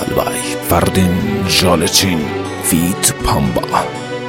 by Ferdin Jolechin feat Pamba.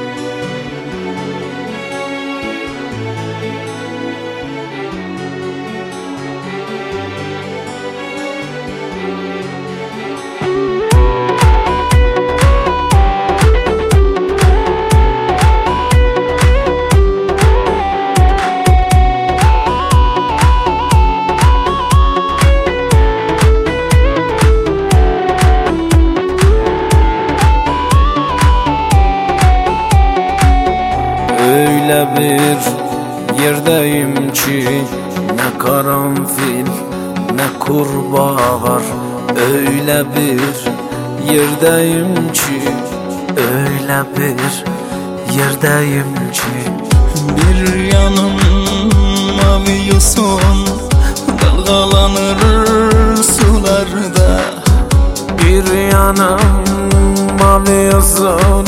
Öyle bir yerdeyim ki ne karanfil ne kurbağa var. Öyle bir yerdeyim ki, öyle bir yerdeyim ki. Bir yanım mavi yosun dalgalanır sularda. Bir yanım mavi yosun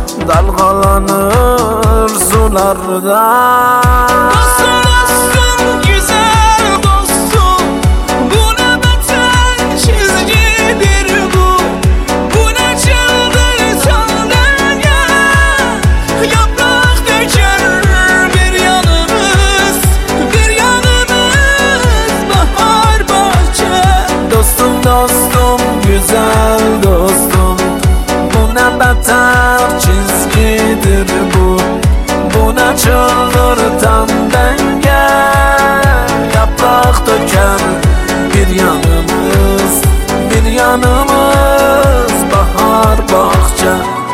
dalgalanır sularda. Dostum dostum güzel dostum, bu ne beten çizgidir bu. Bu ne çıldırtan denge, yaprak döker bir yanımız, bir yanımız bahar bahçe. Dostum dostum güzel dostum, bu ne beter çizgidir bu. Bu ne çıldırtan denge, yaprak döken bir yanımız, bir yanımız bahar bahçe.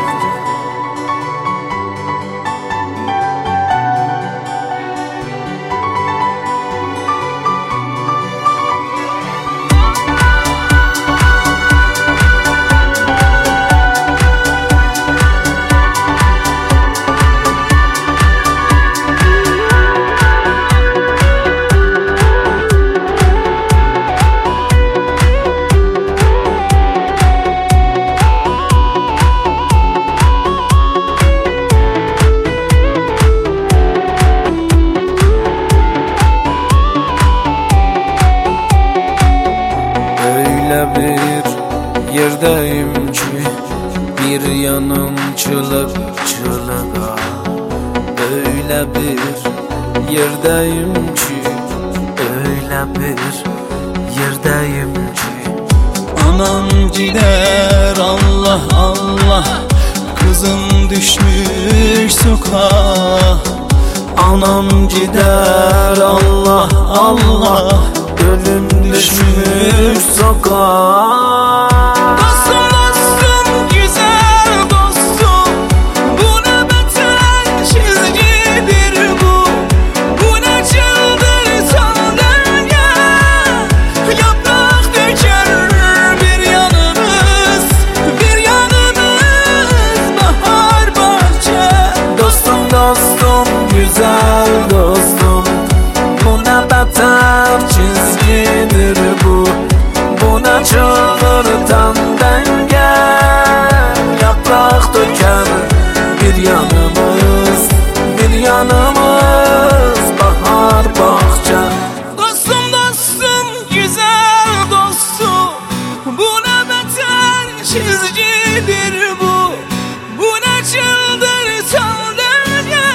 Bir yerdeyim ki bir yanım çılık çılığa. Öyle bir yerdeyim ki, öyle bir yerdeyim ki. Anam gider Allah Allah, kızım düşmüş sokağa. Anam gider Allah Allah, ölüm düşmüş sokağa. Dostum dostum güzel dostum, bu ne beten çizgidir bu. Bu ne çıldırtan denge, yaprak döker bir yanımız, bir yanımız bahar bahçe. Dostum dostum güzel dostum, bu ne beter çizgidir bu. Bu ne çıldırtan denge, yaprak döken bir yanımız, bir yanımız bahar bahçe. Dostum dostum güzel dostum, bu ne beter çizgidir bu. Bu ne çıldırtan denge,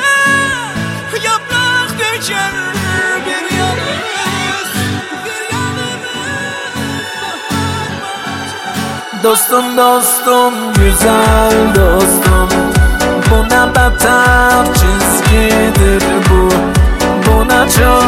yaprak döker bir yanımız, bir yanımız bahar bahçe. Dostum dostum güzel dostum, bu ne beter çizgidir bu. Bu ne çıldırtan